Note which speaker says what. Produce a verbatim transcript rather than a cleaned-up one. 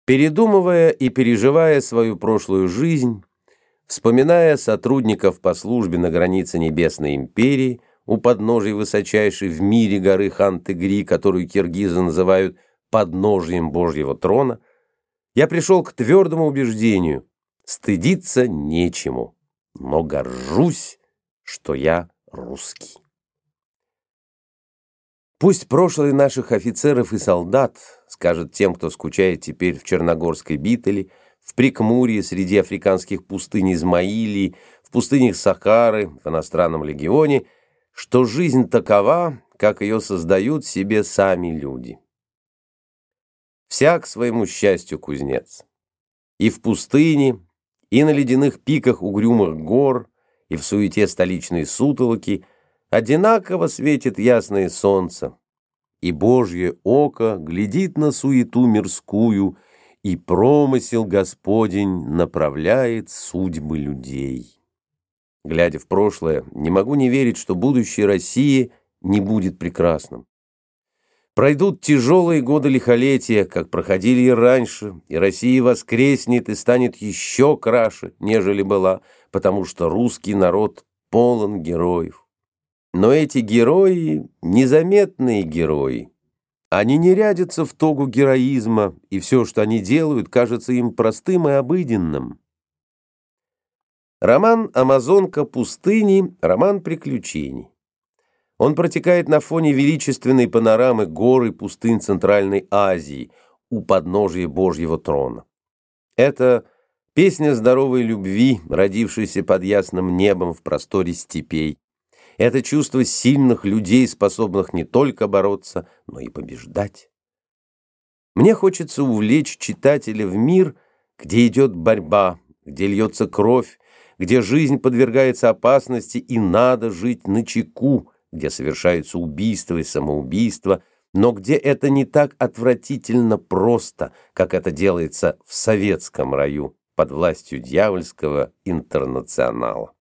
Speaker 1: Передумывая и переживая свою прошлую жизнь, вспоминая сотрудников по службе на границе Небесной империи, у подножия высочайшей в мире горы Хан-Тегри, которую киргизы называют подножием Божьего трона, я пришел к твердому убеждению: стыдиться нечему, но горжусь, что я русский. Пусть прошлое наших офицеров и солдат скажет тем, кто скучает теперь в Черногорской Битоле, в Прикмурье, среди африканских пустынь Измаилии, в пустынях Сахары, в иностранном легионе, что жизнь такова, как ее создают себе сами люди. Всяк своему счастью кузнец. И в пустыне, и на ледяных пиках угрюмых гор, и в суете столичной сутолоки одинаково светит ясное солнце, и Божье око глядит на суету мирскую, и промысел Господень направляет судьбы людей. Глядя в прошлое, не могу не верить, что будущее России не будет прекрасным. Пройдут тяжелые годы лихолетия, как проходили и раньше, и Россия воскреснет и станет еще краше, нежели была, потому что русский народ полон героев. Но эти герои — незаметные герои. Они не рядятся в тогу героизма, и все, что они делают, кажется им простым и обыденным. Роман «Амазонка пустыни» — роман приключений. Он протекает на фоне величественной панорамы гор и пустынь Центральной Азии у подножия Божьего трона. Это песня здоровой любви, родившейся под ясным небом в просторе степей. Это чувство сильных людей, способных не только бороться, но и побеждать. Мне хочется увлечь читателя в мир, где идет борьба, где льется кровь, где жизнь подвергается опасности и надо жить начеку, где совершаются убийства и самоубийства, но где это не так отвратительно просто, как это делается в советском раю под властью дьявольского интернационала.